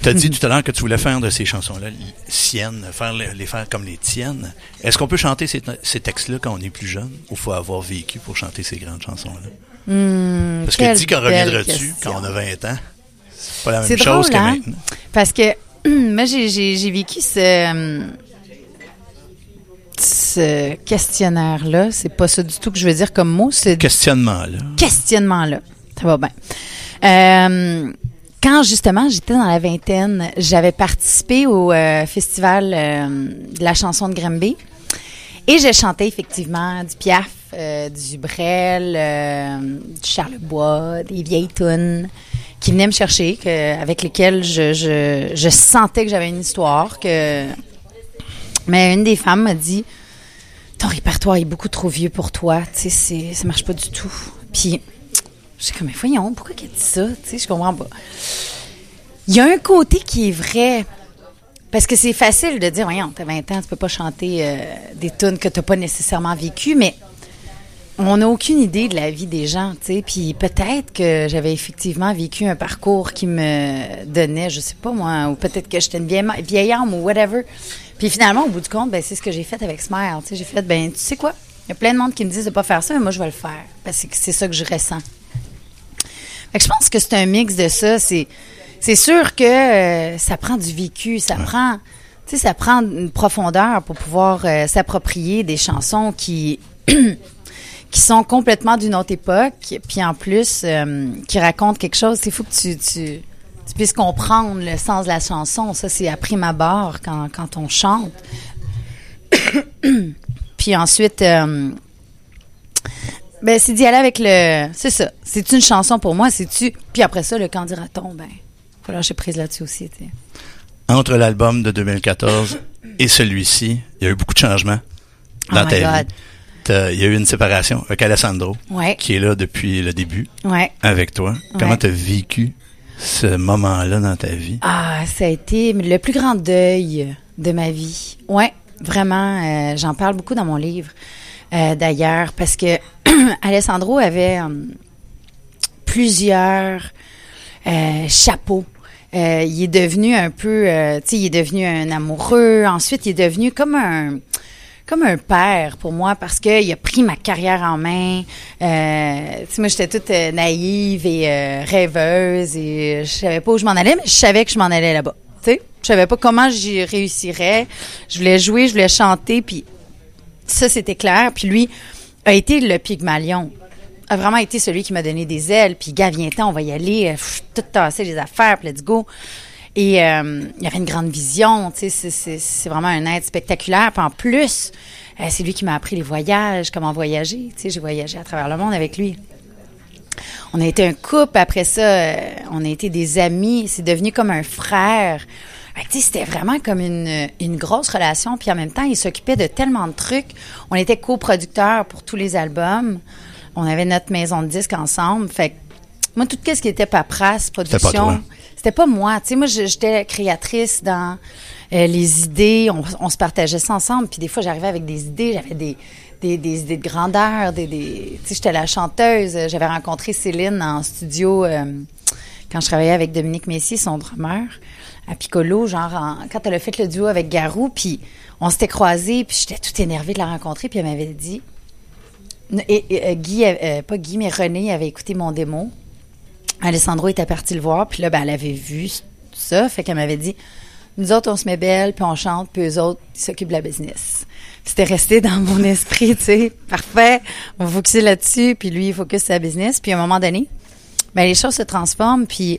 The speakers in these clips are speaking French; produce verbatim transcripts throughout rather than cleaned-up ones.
Tu as dit tout à l'heure que tu voulais faire de ces chansons-là siennes, faire les, les faire comme les tiennes. Est-ce qu'on peut chanter ces, ces textes-là quand on est plus jeune ou faut avoir vécu pour chanter ces grandes chansons-là? Mmh, Parce que dis qu'en reviendras-tu quand on a vingt ans? C'est pas la même c'est chose drôle, que hein? maintenant. Parce que moi, j'ai, j'ai, j'ai vécu ce, ce questionnaire-là. C'est pas ça du tout que je veux dire comme mot. Ce questionnement-là. Questionnement-là. Ça va bien. Euh, quand, justement, j'étais dans la vingtaine, j'avais participé au euh, festival euh, de la chanson de Granby. Et je chantais effectivement du Piaf, euh, du Brel, euh, du Charlebois, des vieilles tunes qui venaient me chercher, que, avec lesquelles je, je, je sentais que j'avais une histoire. Que... Mais une des femmes m'a dit « Ton répertoire est beaucoup trop vieux pour toi, tu sais, c'est, ça marche pas du tout. » Puis, j'étais comme « Mais voyons, pourquoi qu'elle dit ça? » Tu sais, je comprends pas. Il y a un côté qui est vrai, parce que c'est facile de dire « Voyons, t'as vingt ans, tu peux pas chanter euh, des tunes que t'as pas nécessairement vécues, mais... » On n'a aucune idée de la vie des gens, tu sais. Puis peut-être que j'avais effectivement vécu un parcours qui me donnait, je sais pas moi, ou peut-être que j'étais une vieille, vieille âme ou whatever. Puis finalement, au bout du compte, ben c'est ce que j'ai fait avec Smile. Tu sais, j'ai fait, ben tu sais quoi, il y a plein de monde qui me disent de pas faire ça, mais moi je vais le faire parce que c'est ça que je ressens. Fait que je pense que c'est un mix de ça. C'est, c'est sûr que euh, ça prend du vécu, ça ouais. prend, tu sais, ça prend une profondeur pour pouvoir euh, s'approprier des chansons qui qui sont complètement d'une autre époque, puis en plus, euh, qui racontent quelque chose. Il faut que tu, tu, tu puisses comprendre le sens de la chanson. Ça, c'est à prime abord quand, quand on chante. Puis ensuite, euh, ben, c'est d'y aller avec le... C'est ça. C'est une chanson pour moi, c'est-tu... Puis après ça, le quand dira-t-on, ben, faut lâcher prise là-dessus aussi, tu sais. Entre l'album de deux mille quatorze et celui-ci, il y a eu beaucoup de changements dans oh ta God. vie. Il y a eu une séparation avec Alessandro, ouais. qui est là depuis le début, ouais. avec toi. Ouais. Comment tu as vécu ce moment-là dans ta vie? Ah, ça a été le plus grand deuil de ma vie. Ouais, vraiment, euh, j'en parle beaucoup dans mon livre, euh, d'ailleurs, parce que Alessandro avait euh, plusieurs euh, chapeaux. Euh, il est devenu un peu, euh, tu sais, il est devenu un amoureux. Ensuite, il est devenu comme un... comme un père pour moi parce qu'il a pris ma carrière en main. Euh, tu sais, moi, j'étais toute euh, naïve et euh, rêveuse et je savais pas où je m'en allais, mais je savais que je m'en allais là-bas. Tu sais, je savais pas comment j'y réussirais. Je voulais jouer, je voulais chanter, puis ça, c'était clair. Puis lui a été le Pygmalion. A vraiment été celui qui m'a donné des ailes. Puis, gars, viens-t'en, on va y aller. Pff, tout tasser les affaires, puis let's go. Et euh, il avait une grande vision, tu sais, c'est, c'est, c'est vraiment un être spectaculaire. Puis en plus, euh, c'est lui qui m'a appris les voyages, comment voyager. Tu sais, j'ai voyagé à travers le monde avec lui. On a été un couple, après ça, euh, on a été des amis. C'est devenu comme un frère. Fait que, tu sais, c'était vraiment comme une, une grosse relation. Puis en même temps, il s'occupait de tellement de trucs. On était coproducteurs pour tous les albums. On avait notre maison de disques ensemble. Fait que moi, tout ce qui était paperasse, production... C'était pas toi. C'était pas moi. Tu sais, moi, j'étais créatrice dans euh, les idées. On, on se partageait ça ensemble. Puis des fois, j'arrivais avec des idées. J'avais des, des, des idées de grandeur. Des, des, tu sais, j'étais la chanteuse. J'avais rencontré Céline en studio euh, quand je travaillais avec Dominique Messier, son drummer, à Piccolo, genre en, quand elle a fait le duo avec Garou. Puis on s'était croisés. Puis j'étais toute énervée de la rencontrer. Puis elle m'avait dit... Et, et, euh, Guy, euh, pas Guy, mais René avait écouté mon démo. Alessandro était parti le voir, puis là, ben, elle avait vu ça, fait qu'elle m'avait dit, nous autres, on se met belle, puis on chante, puis eux autres, ils s'occupent de la business. Puis c'était resté dans mon esprit, tu sais, parfait, on va focuser là-dessus, puis lui, il focus sur la business, puis à un moment donné, ben, les choses se transforment, puis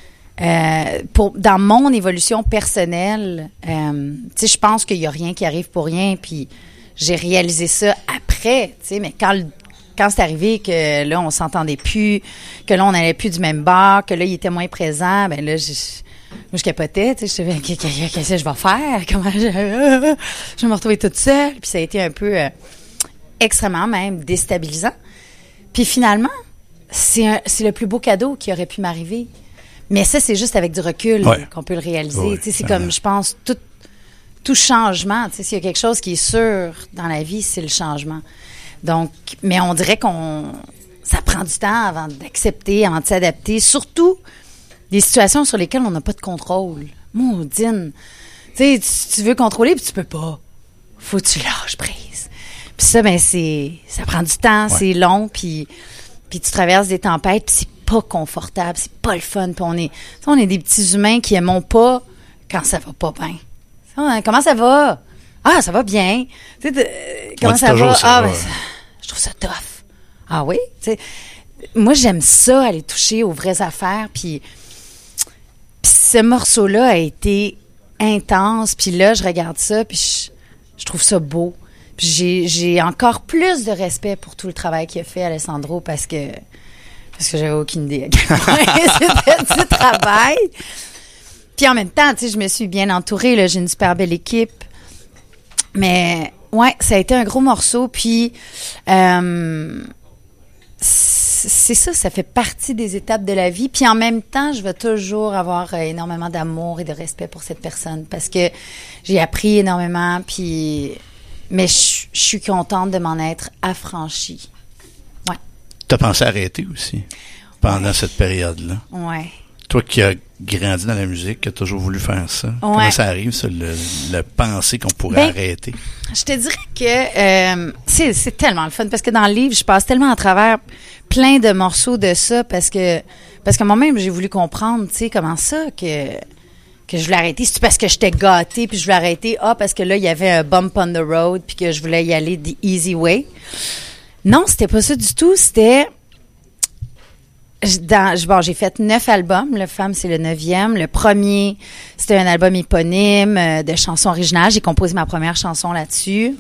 euh, pour, dans mon évolution personnelle, euh, tu sais, je pense qu'il y a rien qui arrive pour rien, puis j'ai réalisé ça après, tu sais, mais quand le Quand c'est arrivé que là, on s'entendait plus, que là, on n'allait plus du même bar, que là, il était moins présent, ben là, je, moi, je capotais, tu sais, je savais, qu'est-ce que je vais faire? Comment je, je vais me retrouver toute seule? Puis ça a été un peu euh, extrêmement même déstabilisant. Puis finalement, c'est, un, c'est le plus beau cadeau qui aurait pu m'arriver. Mais ça, c'est juste avec du recul ouais. qu'on peut le réaliser. Oui, tu sais, c'est comme, je pense, tout, tout changement, tu sais, s'il y a quelque chose qui est sûr dans la vie, c'est le changement. Donc, mais on dirait qu'on, ça prend du temps avant d'accepter, avant de s'adapter. Surtout des situations sur lesquelles on n'a pas de contrôle. Maudine. Tu sais, tu, tu veux contrôler, puis tu peux pas. Faut que tu lâches prise. Puis ça, ben c'est... Ça prend du temps, ouais. C'est long, puis, puis tu traverses des tempêtes, puis c'est pas confortable, c'est pas le fun. Puis on est, on est des petits humains qui aimons pas quand ça va pas bien. Comment ça va? Ah, ça va bien. Tu sais, de, comment ça va? Ça ah, va. Ben, ça, je trouve ça tough. Ah oui? Tu sais, moi, j'aime ça, aller toucher aux vraies affaires. Puis, puis ce morceau-là a été intense. Puis là, je regarde ça, puis je, je trouve ça beau. Puis j'ai, j'ai encore plus de respect pour tout le travail qu'il a fait, Alessandro, parce que parce que j'avais aucune idée à quel point c'était du travail. Puis en même temps, tu sais, je me suis bien entourée, là, j'ai une super belle équipe. Mais ouais, ça a été un gros morceau. Puis euh, c'est ça, ça fait partie des étapes de la vie. Puis en même temps, je vais toujours avoir énormément d'amour et de respect pour cette personne parce que j'ai appris énormément. Puis mais je, je suis contente de m'en être affranchie. Ouais. T'as pensé arrêter aussi pendant ouais. cette période-là? Ouais. Toi qui as grandi dans la musique, qui as toujours voulu faire ça, ouais. Comment ça arrive, ça, le, le penser qu'on pourrait ben, arrêter? Je te dirais que euh, c'est, c'est tellement le fun, parce que dans le livre, je passe tellement à travers plein de morceaux de ça, parce que parce que moi-même, j'ai voulu comprendre, tu sais, comment ça, que que je voulais arrêter. C'est parce que j'étais gâtée, puis je voulais arrêter, ah, parce que là, il y avait un bump on the road, puis que je voulais y aller the easy way. Non, c'était pas ça du tout, c'était... Dans, bon, j'ai fait neuf albums. Le Femme, c'est le neuvième. Le premier, c'était un album éponyme euh, de chansons originales. J'ai composé ma première chanson là-dessus.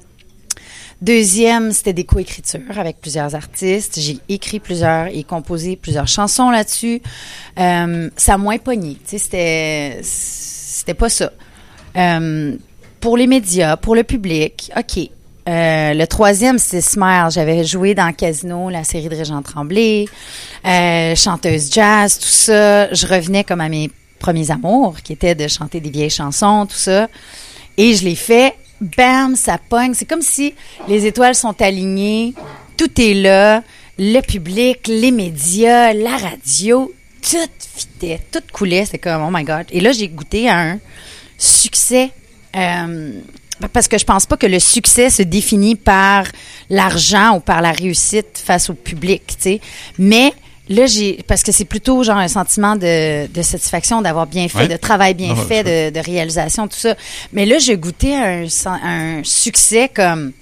Deuxième, c'était des coécritures avec plusieurs artistes. J'ai écrit plusieurs et composé plusieurs chansons là-dessus. Euh, ça a moins pogné. Tu sais, c'était, c'était pas ça. Euh, pour les médias, pour le public, OK. Euh, le troisième, c'est Smile. J'avais joué dans Casino, la série de Régent Tremblay, euh, chanteuse jazz, tout ça. Je revenais comme à mes premiers amours, qui étaient de chanter des vieilles chansons, tout ça. Et je l'ai fait, bam, ça pogne. C'est comme si les étoiles sont alignées, tout est là, le public, les médias, la radio, tout fitait, tout coulait. C'est comme, oh my God. Et là, j'ai goûté à un succès... Euh, Parce que je pense pas que le succès se définit par l'argent ou par la réussite face au public, tu sais. Mais là, j'ai parce que c'est plutôt genre un sentiment de, de satisfaction d'avoir bien fait, ouais. de travail bien oh, fait, de, de réalisation, tout ça. Mais là, j'ai goûté à un, un succès comme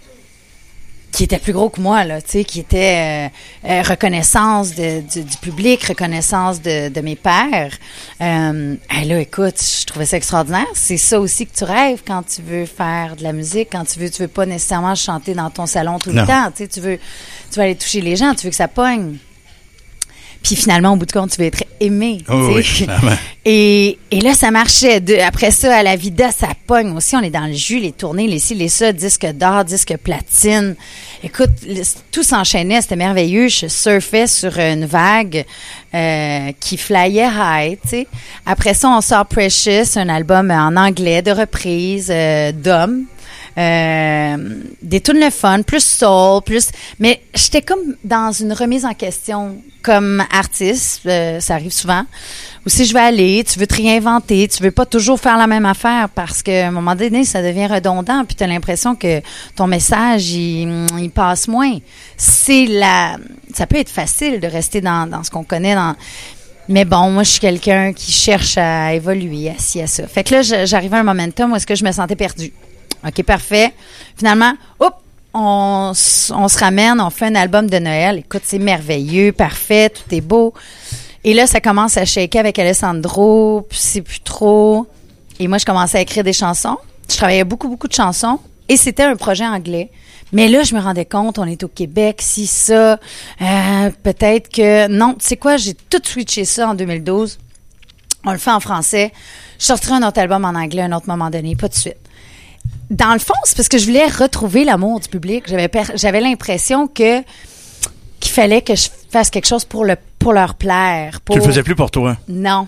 qui était plus gros que moi, là, tu sais, qui était euh, euh, reconnaissance de, du, du public, reconnaissance de, de mes pairs. Euh, hey, là, écoute, je trouvais ça extraordinaire. C'est ça aussi que tu rêves quand tu veux faire de la musique, quand tu veux, tu veux pas nécessairement chanter dans ton salon tout non. le temps, tu sais, tu veux, tu veux aller toucher les gens, tu veux que ça pogne. Puis finalement, au bout de compte, tu veux être aimé. Oh, oui, clairement. Et, et là, ça marchait. De, après ça, à la Vida, ça pogne aussi. On est dans le jus, les tournées, les ci, les ça, disque d'or, disque platine. Écoute, tout s'enchaînait, c'était merveilleux. Je surfais sur une vague euh, qui flyait high, tu sais. Après ça, on sort Precious, un album en anglais de reprise euh, d'hommes. Euh, des tunes le fun, plus soul, plus... Mais j'étais comme dans une remise en question comme artiste, euh, ça arrive souvent. Ou si je vais aller, tu veux te réinventer, tu veux pas toujours faire la même affaire parce qu'à un moment donné, ça devient redondant puis tu as l'impression que ton message, il, il passe moins. C'est la... Ça peut être facile de rester dans, dans ce qu'on connaît, dans... Mais bon, moi, je suis quelqu'un qui cherche à évoluer, à ci, à ça. Fait que là, j'arrivais à un momentum où est-ce que je me sentais perdue. OK, parfait. Finalement, hop, on, on se ramène, on fait un album de Noël. Écoute, c'est merveilleux, parfait, tout est beau. Et là, ça commence à shaker avec Alessandro, puis c'est plus trop. Et moi, je commençais à écrire des chansons. Je travaillais beaucoup, beaucoup de chansons. Et c'était un projet anglais. Mais là, je me rendais compte, on est au Québec, si ça, euh, peut-être que... Non, tu sais quoi, j'ai tout switché ça en deux mille douze. On le fait en français. Je sortirai un autre album en anglais à un autre moment donné, pas de suite. Dans le fond, c'est parce que je voulais retrouver l'amour du public. J'avais, per- j'avais l'impression que qu'il fallait que je fasse quelque chose pour le pour leur plaire. Pour... Tu le faisais plus pour toi? Non.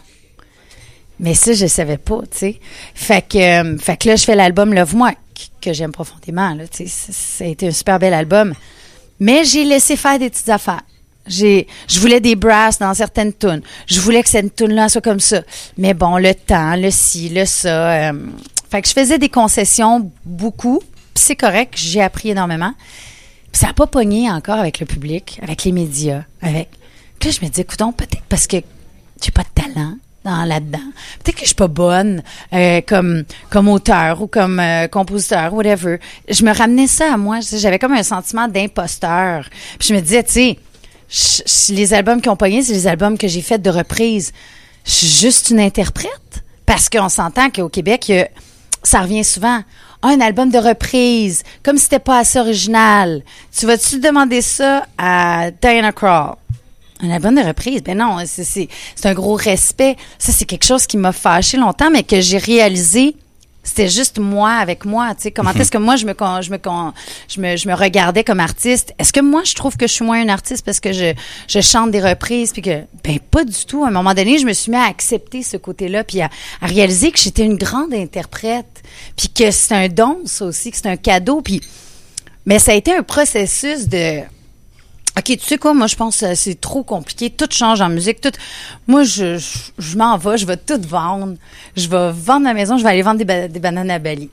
Mais ça, je savais pas, tu sais. Fait que, euh, fait que là, je fais l'album Love-moi, que j'aime profondément. Là, tu sais, ça a été un super bel album. Mais j'ai laissé faire des petites affaires. J'ai, je voulais des brasses dans certaines tunes. Je voulais que cette tune-là soit comme ça. Mais bon, le temps, le ci, le ça. Euh, fait que je faisais des concessions beaucoup. Puis c'est correct, j'ai appris énormément. Puis ça n'a pas pogné encore avec le public, avec les médias, avec... Puis là, je me dis, écoutons, peut-être parce que j'ai pas de talent dans là-dedans. Peut-être que je suis pas bonne euh, comme comme auteur ou comme euh, compositeur, whatever. Je me ramenais ça à moi. J'avais comme un sentiment d'imposteur. Puis je me disais, tu sais, je, je, les albums qui ont pogné, c'est les albums que j'ai faits de reprise. Je suis juste une interprète. Parce qu'on s'entend qu'au Québec, il y a, ça revient souvent. Ah, un album de reprise, comme si c'était pas assez original. Tu vas-tu demander ça à Diana Krall? Un album de reprise? Ben non, c'est, c'est, c'est un gros respect. Ça, c'est quelque chose qui m'a fâché longtemps, mais que j'ai réalisé, c'était juste moi avec moi. Tu sais, comment est-ce que moi, je me, je me, je me, je me regardais comme artiste? Est-ce que moi, je trouve que je suis moins une artiste parce que je, je chante des reprises? Puis que, ben, pas du tout. À un moment donné, je me suis mis à accepter ce côté-là, puis à, à réaliser que j'étais une grande interprète, puis que c'est un don, ça aussi, que c'est un cadeau. Puis, mais ça a été un processus de... OK, tu sais quoi, moi, je pense que c'est trop compliqué. Tout change en musique. Tout. Moi, je, je, je m'en vais, je vais tout vendre. Je vais vendre ma maison, je vais aller vendre des, ba- des bananes à Bali.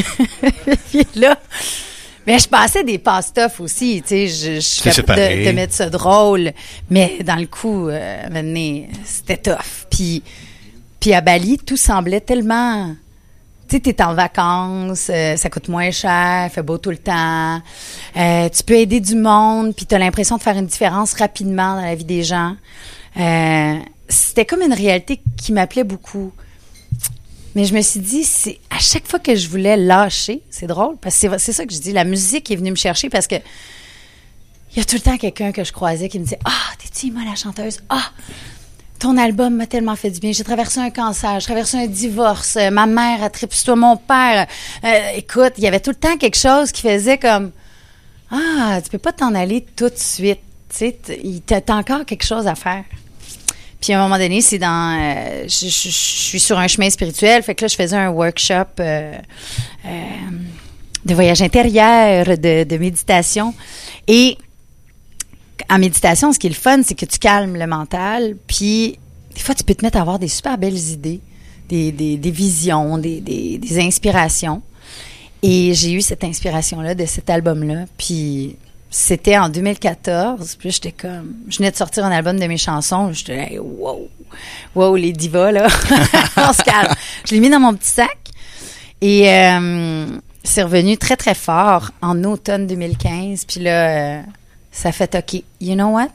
Puis là, mais je passais des passe-stuff aussi, tu sais, je, je suis capable de, de mettre ça drôle. Mais dans le coup, euh, maintenant, c'était tough. Puis, puis à Bali, tout semblait tellement... Tu sais, t'es en vacances, euh, ça coûte moins cher, il fait beau tout le temps. Euh, tu peux aider du monde, puis t'as l'impression de faire une différence rapidement dans la vie des gens. Euh, c'était comme une réalité qui m'appelait beaucoup. Mais je me suis dit, c'est à chaque fois que je voulais lâcher, c'est drôle, parce que c'est, c'est ça que je dis, la musique est venue me chercher parce que il y a tout le temps quelqu'un que je croisais qui me disait « Ah, t'es-tu Emma la chanteuse? Ah! » Ton album m'a tellement fait du bien. J'ai traversé un cancer, j'ai traversé un divorce. Euh, ma mère a trippé sur toi, mon père. Euh, écoute, il y avait tout le temps quelque chose qui faisait comme ah, tu peux pas t'en aller tout de suite. Tu sais, t'as, t'as encore quelque chose à faire. Puis à un moment donné, c'est dans, euh, je, je, je suis sur un chemin spirituel. Fait que là, je faisais un workshop euh, euh, de voyage intérieur, de, de méditation et en méditation, ce qui est le fun, c'est que tu calmes le mental, puis des fois, tu peux te mettre à avoir des super belles idées, des, des, des visions, des, des, des inspirations. Et j'ai eu cette inspiration-là de cet album-là, puis c'était en deux mille quatorze, puis j'étais comme... Je venais de sortir un album de mes chansons, j'étais là, hey, wow! Wow, les divas, là! On se calme! Je l'ai mis dans mon petit sac, et euh, c'est revenu très, très fort en automne deux mille quinze, puis là... Euh, ça fait OK, you know what?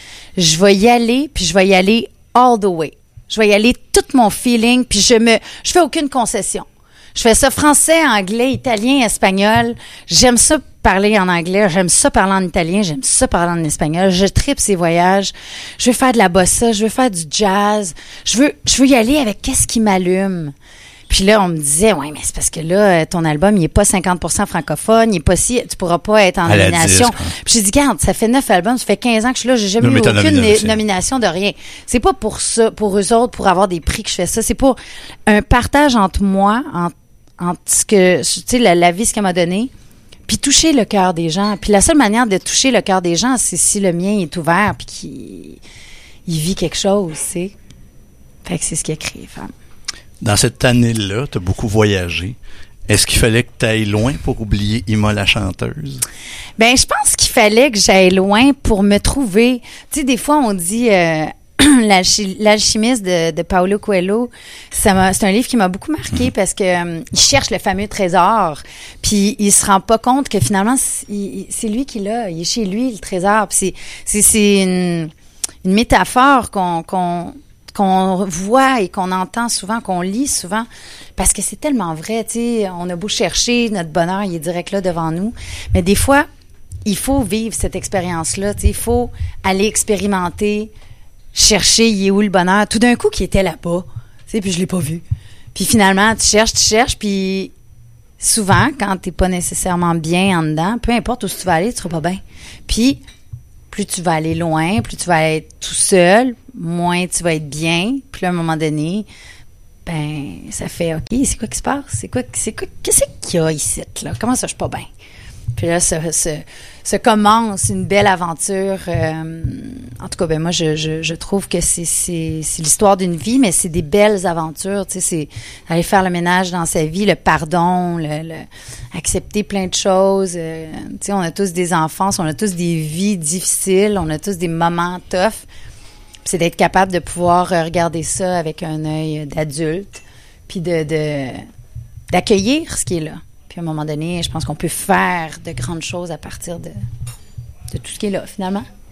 Je vais y aller, puis je vais y aller all the way. Je vais y aller tout mon feeling, puis je me, je fais aucune concession. Je fais ça français, anglais, italien, espagnol. J'aime ça parler en anglais, j'aime ça parler en italien, j'aime ça parler en espagnol. Je tripe ces voyages. Je veux faire de la bossa, je veux faire du jazz. Je veux, je veux y aller avec qu'est-ce qui m'allume. Puis là, on me disait, ouais, mais c'est parce que là, ton album, il est pas cinquante pour cent francophone, il est pas si, tu pourras pas être en à nomination. Puis j'ai dit, regarde, ça fait neuf albums, ça fait quinze ans que je suis là, j'ai jamais eu aucune nomination. nomination de rien. C'est pas pour ça, pour eux autres, pour avoir des prix que je fais ça. C'est pas un partage entre moi, entre, entre ce que, tu sais, la, la vie, ce qu'elle m'a donné, puis toucher le cœur des gens. Puis la seule manière de toucher le cœur des gens, c'est si le mien est ouvert, puis qu'il il vit quelque chose, tu sais. Fait que c'est ce qui a créé Femme. Dans cette année-là, tu as beaucoup voyagé. Est-ce qu'il fallait que tu ailles loin pour oublier Emma la chanteuse? Ben, je pense qu'il fallait que j'aille loin pour me trouver. Tu sais, des fois, on dit euh, L'alchi- L'alchimiste de, de Paulo Coelho. Ça m'a, c'est un livre qui m'a beaucoup marqué mmh. parce que euh, il cherche le fameux trésor, puis il se rend pas compte que finalement, c'est, il, c'est lui qui l'a. Il est chez lui, le trésor. Puis c'est, c'est, c'est une, une métaphore qu'on... qu'on qu'on voit et qu'on entend souvent, qu'on lit souvent, parce que c'est tellement vrai, tu sais, on a beau chercher, notre bonheur, il est direct là devant nous, mais des fois, il faut vivre cette expérience-là, tu sais, il faut aller expérimenter, chercher, il est où le bonheur, tout d'un coup, qui était là-bas, tu sais, puis je l'ai pas vu. Puis finalement, tu cherches, tu cherches, puis souvent, quand t'es pas nécessairement bien en dedans, peu importe où tu vas aller, tu seras pas bien. Puis, plus tu vas aller loin, plus tu vas être tout seul, moins tu vas être bien. Puis là, à un moment donné, ben, ça fait OK, c'est quoi qui se passe? C'est quoi, c'est quoi, qu'est-ce qu'il y a ici, là? Comment ça, je suis pas bien? Puis là, se, se, se commence une belle aventure. Euh, en tout cas, ben moi, je, je, je trouve que c'est, c'est, c'est l'histoire d'une vie, mais c'est des belles aventures. Tu sais, c'est aller faire le ménage dans sa vie, le pardon, le, le accepter plein de choses. Euh, tu sais, on a tous des enfants, on a tous des vies difficiles, on a tous des moments tough. Puis c'est d'être capable de pouvoir regarder ça avec un œil d'adulte, puis de, de d'accueillir ce qui est là. Puis à un moment donné, je pense qu'on peut faire de grandes choses à partir de, de tout ce qui est là, finalement.